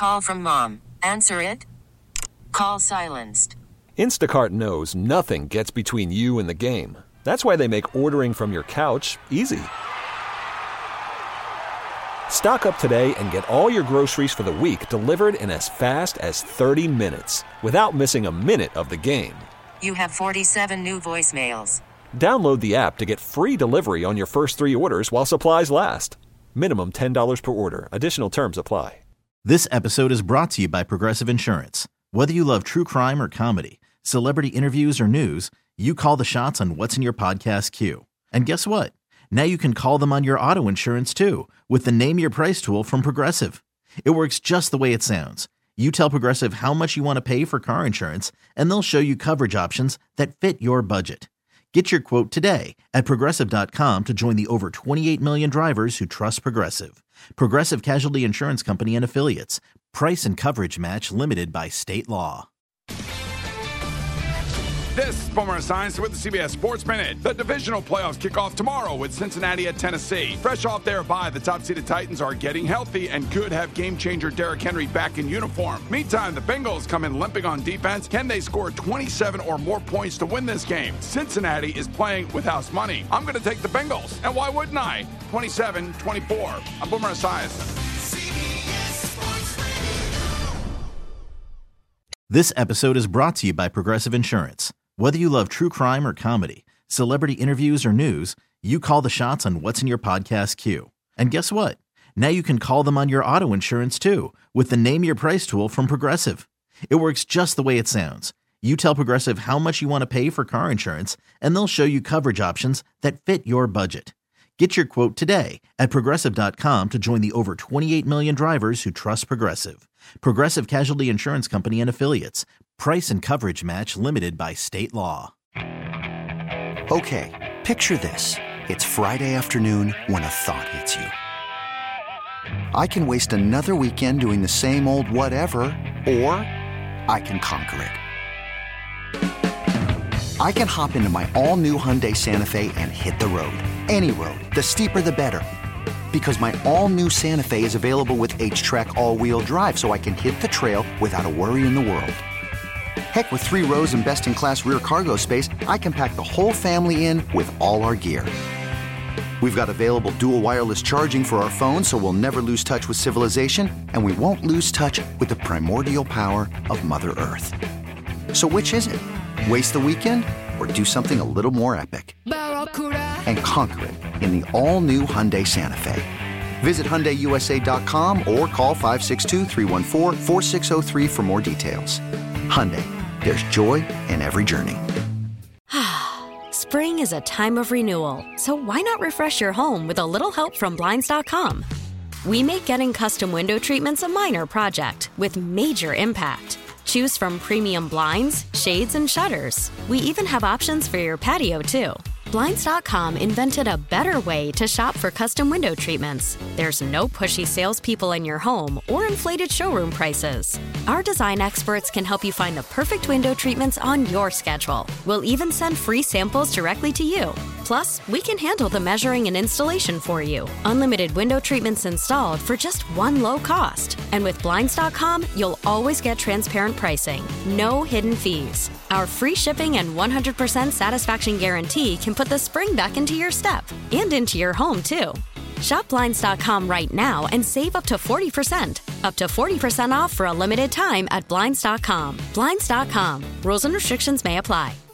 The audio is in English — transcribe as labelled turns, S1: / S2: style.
S1: Call from mom. Answer it. Call silenced.
S2: Instacart knows nothing gets between you and the game. That's why they make ordering from your couch easy. Stock up today and get all your groceries for the week delivered in as fast as 30 minutes without missing a minute of the game.
S1: You have 47 new voicemails.
S2: Download the app to get free delivery on your first 3 orders while supplies last. Minimum $10 per order. Additional terms apply.
S3: This episode is brought to you by Progressive Insurance. Whether you love true crime or comedy, celebrity interviews or news, you call the shots on what's in your podcast queue. And guess what? Now you can call them on your auto insurance too with the Name Your Price tool from Progressive. It works just the way it sounds. You tell Progressive how much you want to pay for car insurance, and they'll show you coverage options that fit your budget. Get your quote today at Progressive.com to join the over 28 million drivers who trust Progressive. Progressive Casualty Insurance Company and Affiliates. Price and coverage match limited by state law.
S4: This is Boomer Esiason with the CBS Sports Minute. The divisional playoffs kick off tomorrow with Cincinnati at Tennessee. Fresh off their bye, the top-seeded Titans are getting healthy and could have game-changer Derrick Henry back in uniform. Meantime, the Bengals come in limping on defense. Can they score 27 or more points to win this game? Cincinnati is playing with house money. I'm going to take the Bengals. And why wouldn't I? 27-24. I'm Boomer Esiason.
S3: This episode is brought to you by Progressive Insurance. Whether you love true crime or comedy, celebrity interviews or news, you call the shots on what's in your podcast queue. And guess what? Now you can call them on your auto insurance too with the Name Your Price tool from Progressive. It works just the way it sounds. You tell Progressive how much you want to pay for car insurance, and they'll show you coverage options that fit your budget. Get your quote today at Progressive.com to join the over 28 million drivers who trust Progressive. Progressive Casualty Insurance Company and Affiliates. Price and coverage match limited by state law.
S5: Okay, picture this. It's Friday afternoon when a thought hits you. I can waste another weekend doing the same old whatever, or I can conquer it. I can hop into my all-new Hyundai Santa Fe and hit the road. Any road. The steeper, the better. Because my all-new Santa Fe is available with H-Track all-wheel drive, so I can hit the trail without a worry in the world. Heck, with 3 rows and best-in-class rear cargo space, I can pack the whole family in with all our gear. We've got available dual wireless charging for our phones, so we'll never lose touch with civilization, and we won't lose touch with the primordial power of Mother Earth. So which is it? Waste the weekend or do something a little more epic? And conquer it in the all-new Hyundai Santa Fe. Visit HyundaiUSA.com or call 562-314-4603 for more details. Hyundai, there's joy in every journey.
S6: Spring is a time of renewal, so why not refresh your home with a little help from Blinds.com? We make getting custom window treatments a minor project with major impact. Choose from premium blinds, shades, and shutters. We even have options for your patio, too. Blinds.com invented a better way to shop for custom window treatments. There's no pushy salespeople in your home or inflated showroom prices. Our design experts can help you find the perfect window treatments on your schedule. We'll even send free samples directly to you. Plus, we can handle the measuring and installation for you. Unlimited window treatments installed for just one low cost. And with Blinds.com, you'll always get transparent pricing. No hidden fees. Our free shipping and 100% satisfaction guarantee can put the spring back into your step and into your home, too. Shop Blinds.com right now and save up to 40%. Up to 40% off for a limited time at Blinds.com. Blinds.com. Rules and restrictions may apply.